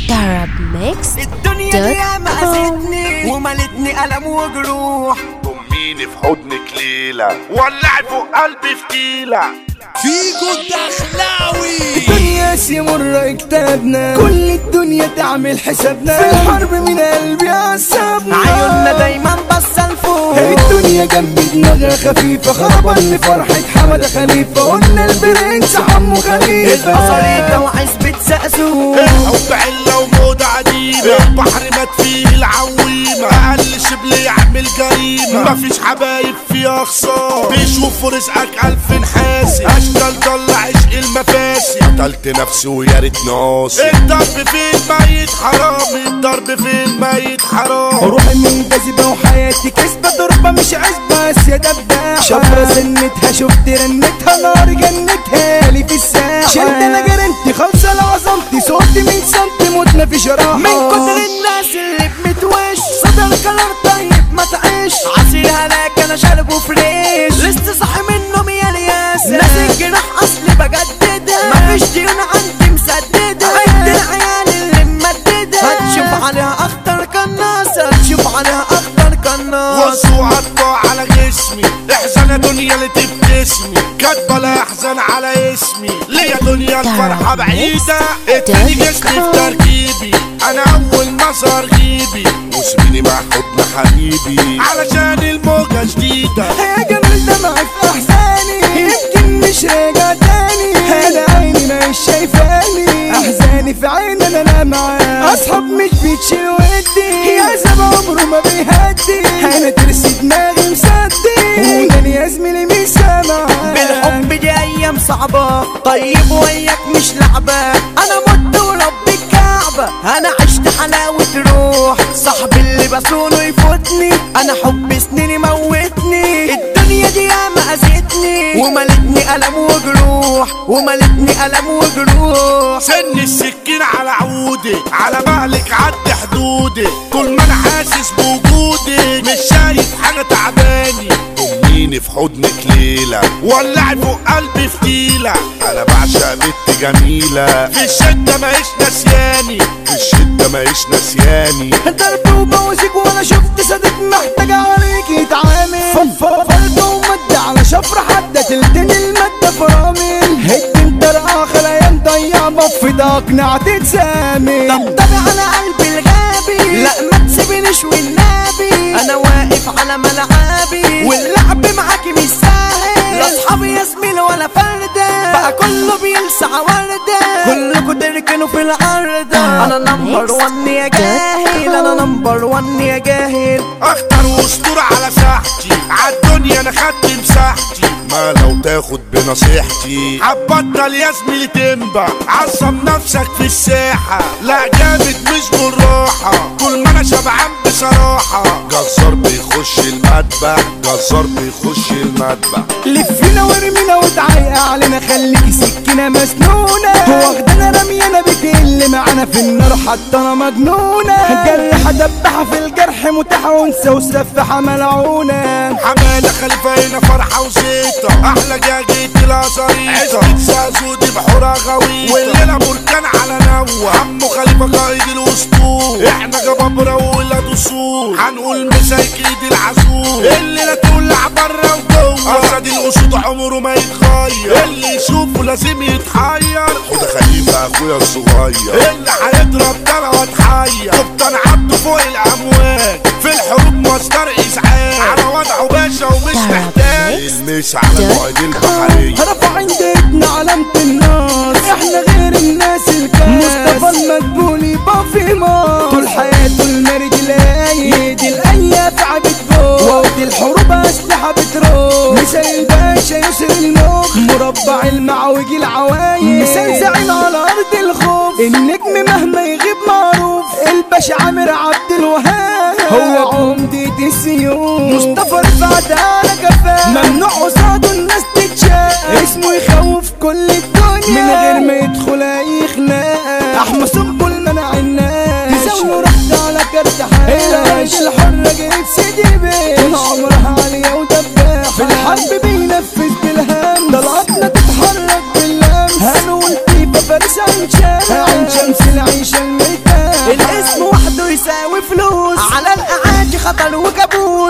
Mix. الدنيا دي مأذتني وملتني ألم وجروح. ضميني في حضنك ليلة ولعي فوق قلبي فتيلة. فيجو الدخلاوي. الدنيا سمر اكتبنا، كل الدنيا تعمل حسابنا، في الحرب من قلبي عصبنا، عيوننا دايما بصة لفوق. الدنيا جنب دماغها خفيفة، خربان لفرحة حمادة خليفة، قلنا البرنس حمو خليفة، البصرية وعزبة سقسوق. الحب علة وموضة عديمة، البحر مات فيه العويمة، أقل شبل يعمل جريمة، مفيش حبايب فيها خسارة، بيشوفوا رزقك ألف نحاسي، أشكال طلع عشق المفاسي، قتلت نفسي ويا ريت ناقصي. الضرب في الميت حرام، الضرب في الميت حرام. روحي منجذبة وحياتي كسبة، ضربة مش عزبة بس يا دبابة، شفرة سنتها شفت رنتها، نار جنتها لي في الساحة، شلت انا جرنتي خالصة لعظمتي، صوتي من سنتي موت مفيش راحة، من كتر الناس اللي بمتوش صدر كلام طيب ما تعيش، عصير هلاك انا شاربه فريش، لسه صاحي منهم يا رياسة، ناس الجراح اصلي بجددها، مفيش ديون عندي مسددة، عد العيال اللي ممددة، هتشوف عليها اخطر قناصة، هتشوف عليها اخطر قناصة. وصوا قطع على جسمي، احزن يا دنيا اللي تبتسمي، كاتبة لا احزن على اسمي، ليا دنيا الفرحة بعيدة، اديني جسمي في تركيبي، انا اول نظر غيبي، وسيبيني مع حضن حبيبي، علشان الموجة جديدة. يا جمال دمعي في احزاني، يمكن مش راجع تاني، انا عيني مش شايفاني، احزاني في عيني انا معاه، اصحاب مش بتشيل ودي، يا زب عمره ما بيهدي، انا ترسي دماغي مصدي، وده يا زميلي مش سامع. بالحب دي ايام صعبة، طيب وياك مش لعبة، انا مت ورب الكعبة، انا عشت حلاوة روح، صاحبي اللي بصونه يفوتني، انا حب سنيني موتني، الدنيا دي ياما اذتني وملتني ألم وجروح، وملتني ألم وجروح. سن السكين على عودي، على مهلك عدي حدودي، طول ما انا حاسس بوجودي، مش شايف حاجة تعباني، ضميني في حضنك ليلة ولعي فوق قلبي فتيلة، انا بعشق بنت جميلة، في الشدة ماهيش نسياني، في الشدة ماهيش نسياني، ضرب وبوزك وانا شفت صديق محتاج عليك يتعامل، فرد ومد على شفرة حدة تلتين المادة فرامل، هد طرقة خلايا ضيع بفض اقنع تتسامل، طبطبي على قلبي الغابي، لا ما تسيبنيش والنبي، انا واقف على ملعبي، واللعب معاكي مش سهل، لا اصحابي يا زميل ولا فردة، بقى كله بيلسع وردة، كلكوا تركنوا في العرضة، انا نمبر 1 يا جاهل، انا نمبر 1 يا جاهل، اختار واسطورة على ساحتي، عالدنيا انا خدت مساحتي، ما لو تاخد بنصيحتي، هتبطل يا زميلي تنبع، عصم نفسك في الساحة، لا جامد مش بالراحة، طول ما انا شبعان بصراحة، جزار بيخش المدبح، جزار بيخش المدبح، لفينا ورمينا وتعيق علينا، خليكي سكينة مسنونة، واخدانا رمينا بتقل معانا في النار حتى انا مجنونة، جرح دبحة في الجرح متاحة وانسى وسفحة ملعونة، حمادة خليفة هنا فرحة وزيطة، احلى جاجيت الازاريطة، عزبة سازودي بحورة غويطة، والليلة بركان على نوة، عمو خليفة قائد الاسطول، احنا جبابرة وولاد اصول، هنقول مسايك ايد العزول، الليلة تولع برا وجوه، اسد الاسود عمره ما يتغير، اللي يشوفه لازم يتحير، حوده خليفة اخويا الصغير، اللي هيضرب ترى واتحير، كابتن عبده فوق الامواج، في الحروب مصدر ازعاج، على وضعه باشا ومش محتاج، المس على القائد البحرية، رفع ايدنا علامة الناس، احنا غير الناس الكاس، مصطفى المدبولي بافي مار، طول حياته المرج لايد الاياف عبد فوق، وقت الحروب اسلحة بتروح، مثال الباشا يسر المخ، مربع المعوج العوايد، مثال زعيم على ارض الخوف، النجم مهما يغيب معروف، الباشا عامر عبد الوهاب، هو عمدة السيوف، مصطفى رفعت على كفاه، ممنوع قصاده الناس تتشاف، اسمه يخوف كل الدنيا، من غير ما يدخل اي خناقه، احمى صبه المنع الناس، تساوي رحت على كارت حياه، العيش الحرة جريت سيدي بيش، عمرها عالية ودباحة، في الحرب بينفذ بالهم، طلعتنا تتحرك باللمس، هنقول فيفا فارس عين شمس، عين شمس العيشة الميتة،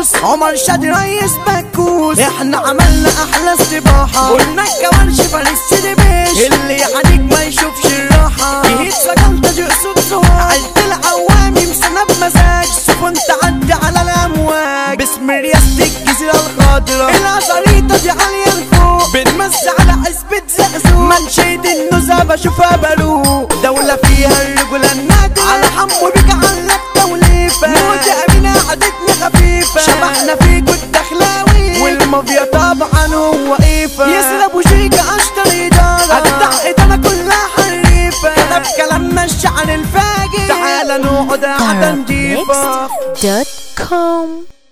الفلوس عمر شادي ريس بكوس. احنا عملنا احلى استباحة قلنا الكوارش فارس سيدي بيش اللي يعانيك ما يشوفش الراحة. يهيد سجنت جقصود سواق عيلة العوامي مسنة بمزاج سفن تعدي على الامواج باسم رياسة الجزيرة الخضراء. العصاريطة دي عالية لفوق بنمسي على عزبة زقزوق منشية النزهة بشوفها بروق. دولة فيها الرجولة النادرة على حمو بيك علق توليفة موت أمينة عادتني خفيفة شبحنا فيكو الدخلاوي والمافيا طبعا هو إيفا. يسرب وشيكا أشطر إدارة أجدع إدارة كلها حريفة كتب كلامنا الشعر الفاجر تعالى نقعد قعدة نضيفة. Arabmix.com